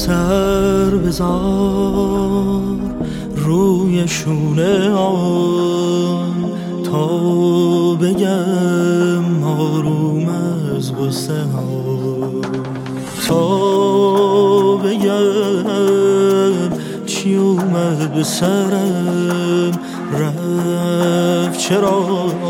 سر بذار روی شونه آن تا بگم آروم از غصه ها، تا بگم چی اومد به سرم رفت چرا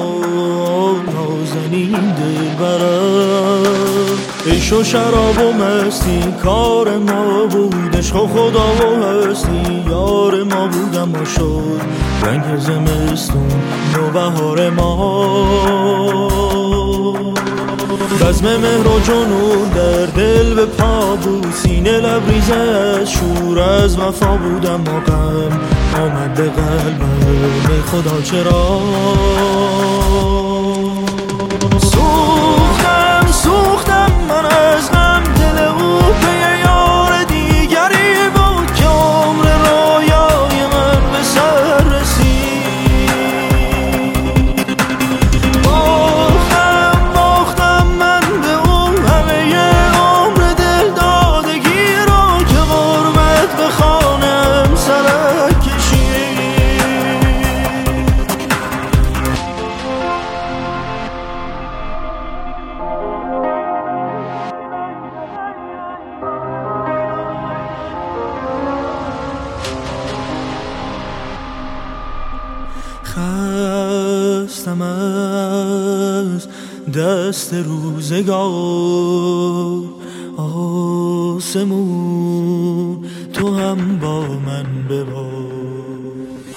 نازنین دلبرم. عشق و شراب و مستی کار ما بود، عشق و خدا و هستی یار ما بود، اما شد رنگ زمستون نوبهار ما. بزم مهر و جنون در دل به پا بود، سینه لبریز از شور از وفا بود، اما غم آمد به قلبم ای خدا چرا. سوختم من از غم، دل او پی یار دیگری بود که عمر رویای من به سر رسید. باختم من به اون همه عمر دل دادگی رو که غربت به خانم سرک کشید. خستم از دست روزگار، آسمون تو هم با من ببار.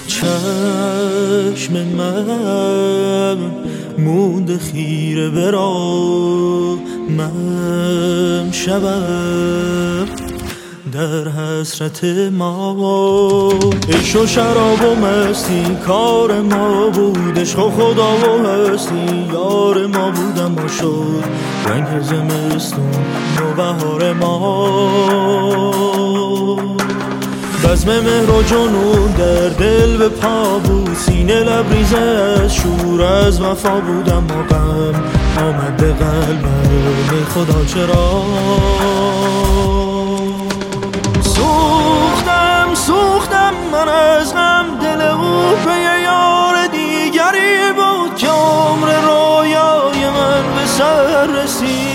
چشم من مونده خیره به راه، من شبم در حسرت ما. عشق و شراب و مستی کار ما بود، عشق و خدا و هستی یار ما بود، اما شد رنگ زمستون نوبهار ما. بزم مهر و جنون در دل به پا بود، سینه لبریز از شور از وفا بود، اما غم آمد به قلبم ای خدا چرا. سوختم من از غم، دل او پی یار دیگری بود که عمر رویای من به سر رسید.